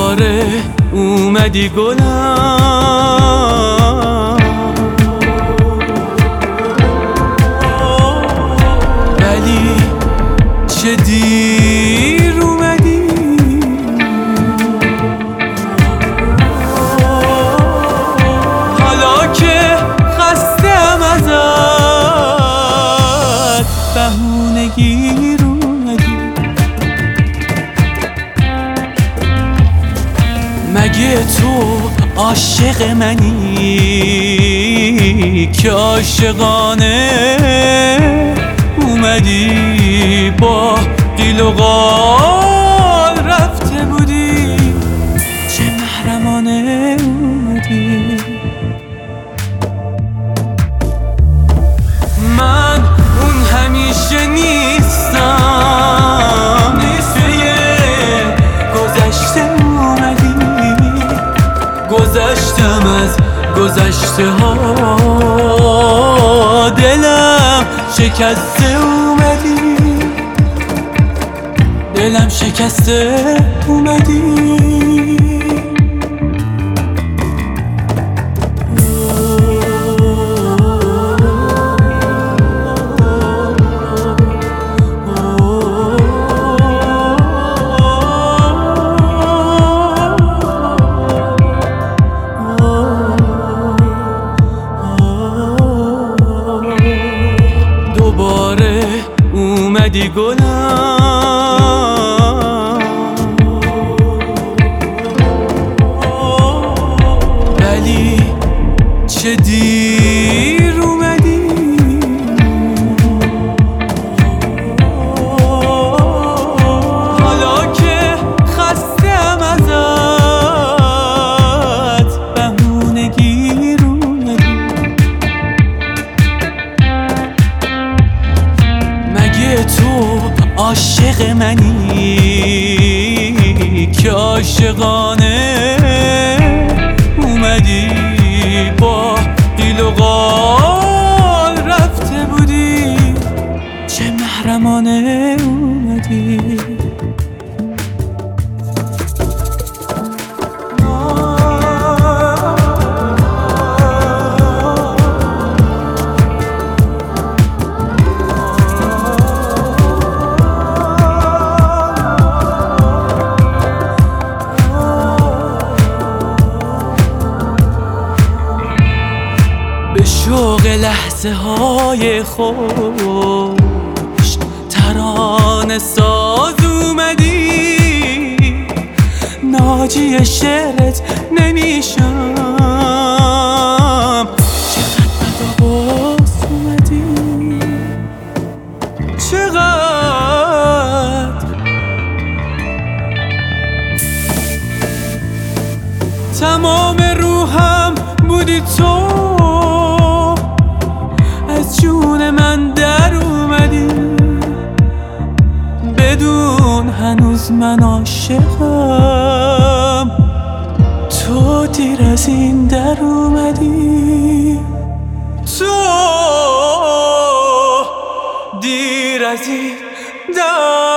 دوباره اومدی گلم، ولی چه دیر اومدی. حالا که خستم ازت بهونه گیر اومدی. مگه تو عاشق منی که عاشقانه اومدی با قیل و قال رفته بودی، چه محرمانه اومدی. من اون همیشه نیستم، نیسته گذشته اومدی. گذشتم از گذشته ها، دلم شکسته اومدی، دلم شکسته اومدی. دوباره اومدی گلم، ولی چه دیر اومدی. حالا که خستم ازت بهونه گیر اومدی. مگه تو عاشق منی که عاشقانه اومدی با قیل و قال رفته بودی، چه محرمانه اومدی. به شوق لحظه های خوش ترانه ساز اومدی، ناجی شعرت نمیشم. چقدر بدآواز اومدی، چقدر. تمام روحم بودی تو، از جون من در اومدی، بدون هنوز من عاشقم. تو دیر از این در اومدی، تو دیر از این در